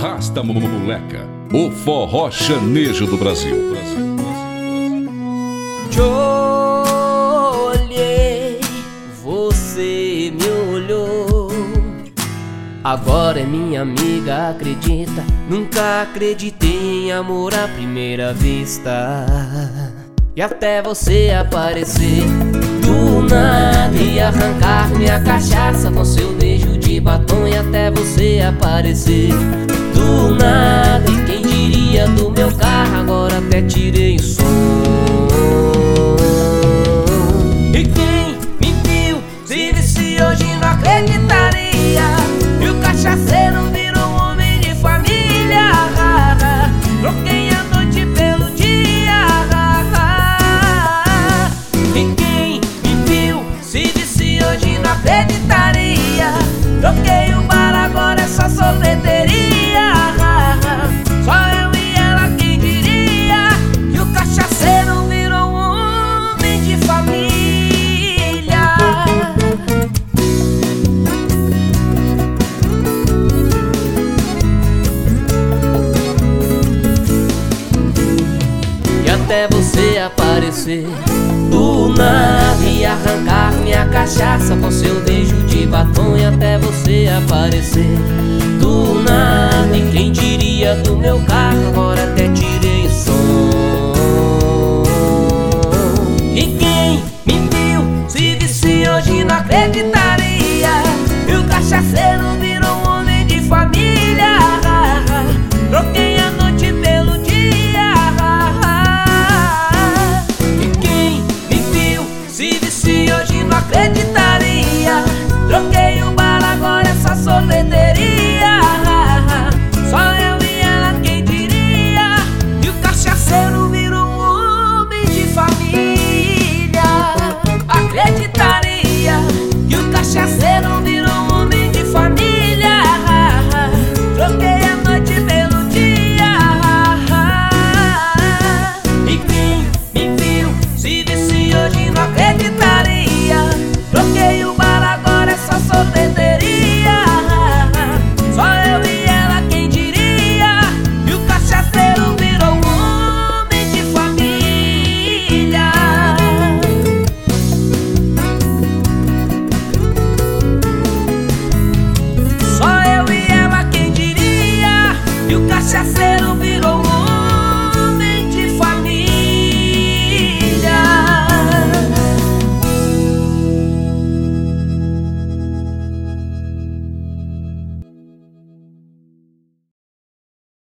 Rasta Moleca, o forró chanejo do Brasil. Te olhei, você me olhou. Agora é minha amiga, acredita? Nunca acreditei em amor à primeira vista. E até você aparecer do nada e arrancar minha cachaça com seu beijo de batom. E até você aparecer do nada, e quem diria do meu carro agora até tirei o som. E quem me viu se visse hoje não acreditaria que o cachaceiro virou um homem de família. Troquei a noite pelo dia. E quem me viu se visse hoje não acreditaria. Troquei o bar, agora é só sorveteria. Só eu e ela, quem diria que o cachaceiro virou um homem de família. E até você aparecer do nada e arrancar minha cachaça com seu beijo de batom. E até você aparecer do nada, e quem diria do meu carro